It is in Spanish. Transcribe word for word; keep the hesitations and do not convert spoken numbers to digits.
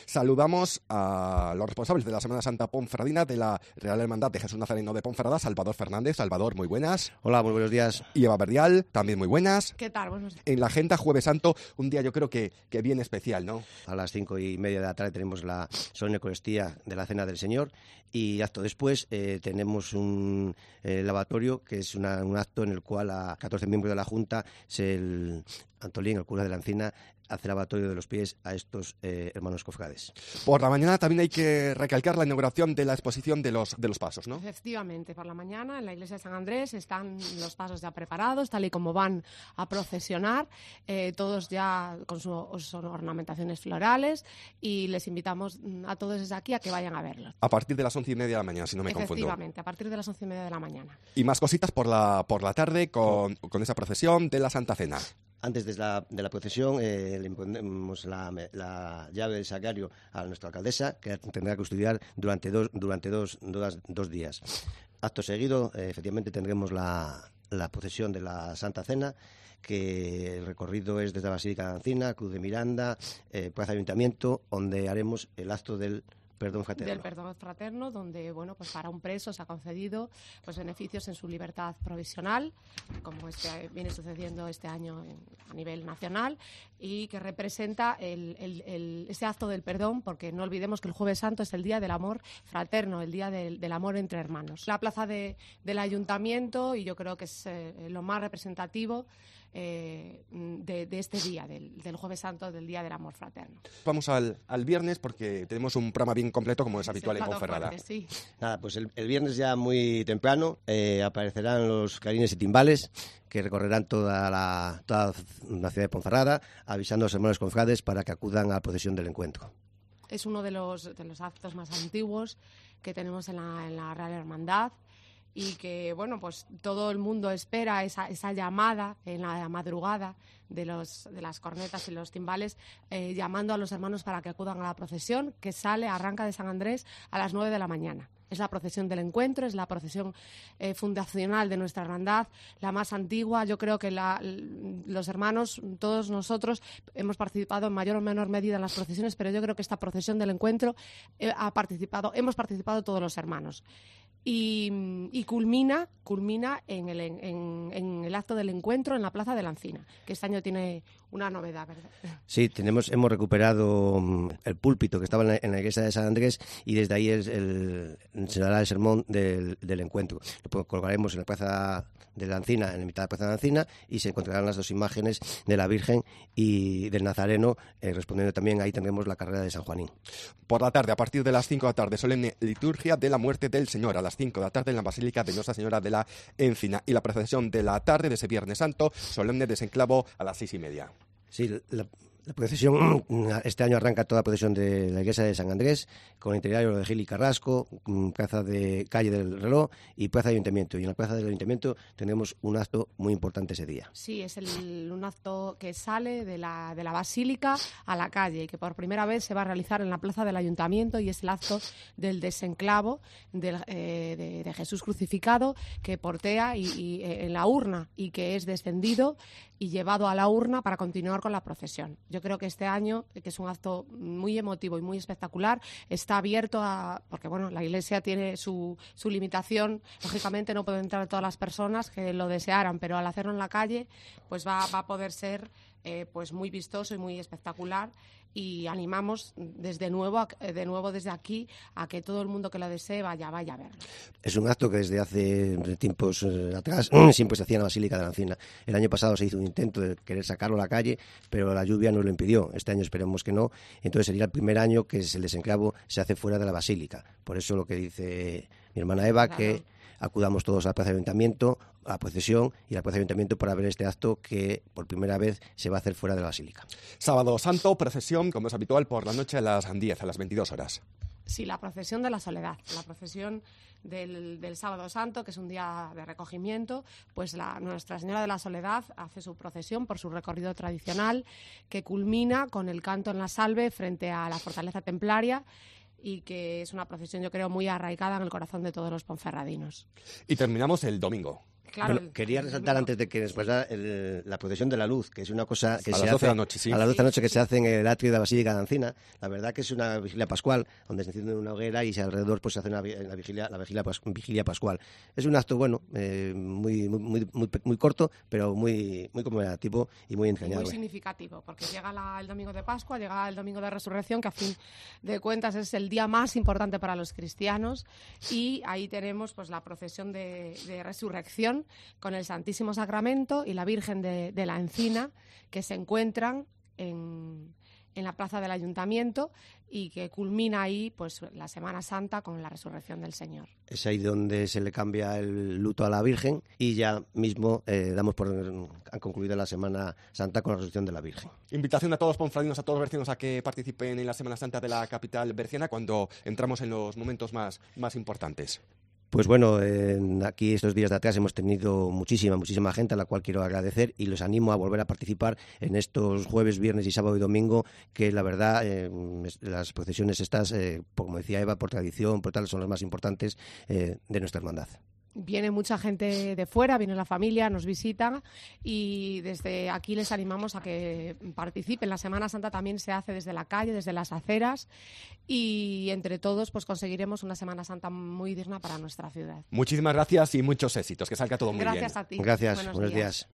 Saludamos a los responsables de la Semana Santa Ponferradina de la Real Hermandad de Jesús Nazareno de Ponferrada, Salvador Fernández. Salvador, muy buenas. Hola, muy buenos días. Y Eva Verdial, también muy buenas. ¿Qué tal? Buenos días. En la agenda, Jueves Santo, un día yo creo que, que bien especial, ¿no? A las cinco y media de la tarde tenemos la solemne Eucaristía de la Cena del Señor y acto después eh, tenemos un eh, lavatorio, que es una, un acto en el cual a catorce miembros de la Junta, se el Antolín, el cura de la Encina, hace lavatorio de los pies a estos eh, hermanos cofrades. Por la mañana también hay que recalcar la inauguración de la exposición de los, de los pasos, ¿no? Efectivamente, por la mañana en la iglesia de San Andrés están los pasos ya preparados, tal y como van a procesionar, eh, todos ya con sus su ornamentaciones florales, y les invitamos a todos desde aquí a que vayan a verlos. A partir de las once y media de la mañana, si no me confundo. Efectivamente, a partir de las once y media de la mañana. Y más cositas por la, por la tarde con, con esa procesión de la Santa Cena. Antes de la, de la procesión eh, le imponemos la, la llave del sagrario a nuestra alcaldesa, que tendrá que custodiar durante dos, durante dos, dos, dos días. Acto seguido, eh, efectivamente, tendremos la, la procesión de la Santa Cena, que el recorrido es desde la Basílica de la Encina, Cruz de Miranda, eh, Plaza Ayuntamiento, donde haremos el acto del perdón fraterno. Del perdón fraterno, donde, bueno, pues para un preso se ha concedido pues beneficios en su libertad provisional, como este, viene sucediendo este año en, a nivel nacional, y que representa el, el, el, ese acto del perdón, porque no olvidemos que el Jueves Santo es el día del amor fraterno, el día del, del amor entre hermanos. La plaza de, del Ayuntamiento, y yo creo que es eh, lo más representativo Eh, de, de este día, del, del Jueves Santo, del Día del Amor Fraterno. Vamos al, al viernes, porque tenemos un programa bien completo, como es habitual en Ponferrada. Fuerte, sí. Nada, pues el, el viernes ya muy temprano eh, aparecerán los clarines y timbales, que recorrerán toda la, toda la ciudad de Ponferrada, avisando a los hermanos confrades para que acudan a la procesión del encuentro. Es uno de los, de los actos más antiguos que tenemos en la, en la Real Hermandad, y que, bueno, pues todo el mundo espera esa, esa llamada en la madrugada de, los, de las cornetas y los timbales, eh, llamando a los hermanos para que acudan a la procesión, que sale, arranca de San Andrés a las nueve de la mañana. Es la procesión del encuentro, es la procesión eh, fundacional de nuestra hermandad, la más antigua. Yo creo que la, los hermanos, todos nosotros, hemos participado en mayor o menor medida en las procesiones, pero yo creo que esta procesión del encuentro eh, ha participado, hemos participado todos los hermanos. Y, y culmina, culmina en el, en, en el acto del encuentro en la Plaza de la Encina, que este año tiene una novedad, ¿verdad? Sí, tenemos, hemos recuperado el púlpito que estaba en la, en la iglesia de San Andrés, y desde ahí el, el, se dará el sermón del, del encuentro. Lo colgaremos en la Plaza de la Encina, en la mitad de la Plaza de la Encina, y se encontrarán las dos imágenes de la Virgen y del Nazareno, eh, respondiendo también, ahí tendremos la carrera de San Juanín. Por la tarde, a partir de las cinco de la tarde, solemne liturgia de la muerte del Señor, a las cinco de la tarde en la Basílica de Nuestra Señora de la Encina, y la procesión de la tarde de ese Viernes Santo, solemne desenclavo a las seis y media. Sí, la, la procesión, este año arranca toda la procesión de la iglesia de San Andrés, con el itinerario de Gil y Carrasco, plaza de calle del Reloj y plaza de Ayuntamiento. Y en la plaza del Ayuntamiento tenemos un acto muy importante ese día. Sí, es el, un acto que sale de la, de la Basílica a la calle, y que por primera vez se va a realizar en la plaza del Ayuntamiento, y es el acto del desenclavo de, eh, de, de Jesús crucificado, que portea y, y, eh, en la urna, y que es descendido y llevado a la urna para continuar con la procesión. Yo creo que este año, que es un acto muy emotivo y muy espectacular, está abierto a... porque, bueno, la Iglesia tiene su, su limitación. Lógicamente no pueden entrar todas las personas que lo desearan, pero al hacerlo en la calle, pues va, va a poder ser eh, pues muy vistoso y muy espectacular. Y animamos desde nuevo, de nuevo desde aquí, a que todo el mundo que lo desee vaya, vaya a verlo. Es un acto que desde hace tiempos eh, atrás siempre se hacía en la Basílica de la Encina. El año pasado se hizo un intento de querer sacarlo a la calle, pero la lluvia nos lo impidió. Este año esperemos que no. Entonces sería el primer año que el desenclavo se hace fuera de la Basílica. Por eso lo que dice mi hermana Eva, claro, que acudamos todos a la Plaza de Ayuntamiento, a la procesión y a la Plaza de Ayuntamiento para ver este acto que por primera vez se va a hacer fuera de la Basílica. Sábado Santo, procesión, como es habitual, por la noche a las diez, a las veintidós horas. Sí, la procesión de la soledad, la procesión del, del Sábado Santo, que es un día de recogimiento, pues la, Nuestra Señora de la Soledad hace su procesión por su recorrido tradicional, que culmina con el canto en la salve frente a la fortaleza templaria, y que es una procesión, yo creo, muy arraigada en el corazón de todos los ponferradinos. Y terminamos el domingo. Claro, bueno, quería el- resaltar el- antes de que después la, el- la procesión de la luz, que es una cosa que A se las doce hace de la noche, sí. a las doce de la noche que Sí, se sí. hace en el atrio de la Basílica de Ancina. La verdad que es una vigilia pascual, donde se enciende una hoguera y alrededor pues se hace una, vi- la vigilia, la vigilia, pas- vigilia pascual. Es un acto bueno, eh, muy, muy, muy, muy, muy corto, pero muy, muy conmemorativo y muy Y muy entrañable. significativo, porque llega la- el domingo de Pascua, llega el domingo de Resurrección, que a fin de cuentas es el día más importante para los cristianos, y ahí tenemos pues la procesión de, de Resurrección con el Santísimo Sacramento y la Virgen de, de la Encina, que se encuentran en, en la plaza del Ayuntamiento y que culmina ahí pues la Semana Santa con la Resurrección del Señor. Es ahí donde se le cambia el luto a la Virgen y ya mismo eh, damos por han concluido la Semana Santa con la resurrección de la Virgen. Invitación a todos ponferradinos, a todos los bercianos a que participen en la Semana Santa de la capital berciana cuando entramos en los momentos más, más importantes. Pues bueno, eh, aquí estos días de atrás hemos tenido muchísima, muchísima gente a la cual quiero agradecer y los animo a volver a participar en estos jueves, viernes y sábado y domingo, que la verdad eh, las procesiones estas, eh, como decía Eva, por tradición, por tal, son las más importantes eh, de nuestra hermandad. Viene mucha gente de fuera, viene la familia, nos visita y desde aquí les animamos a que participen. La Semana Santa también se hace desde la calle, desde las aceras y entre todos pues conseguiremos una Semana Santa muy digna para nuestra ciudad. Muchísimas gracias y muchos éxitos. Que salga todo muy bien. Gracias a ti. Gracias, Buenos buenos días. días.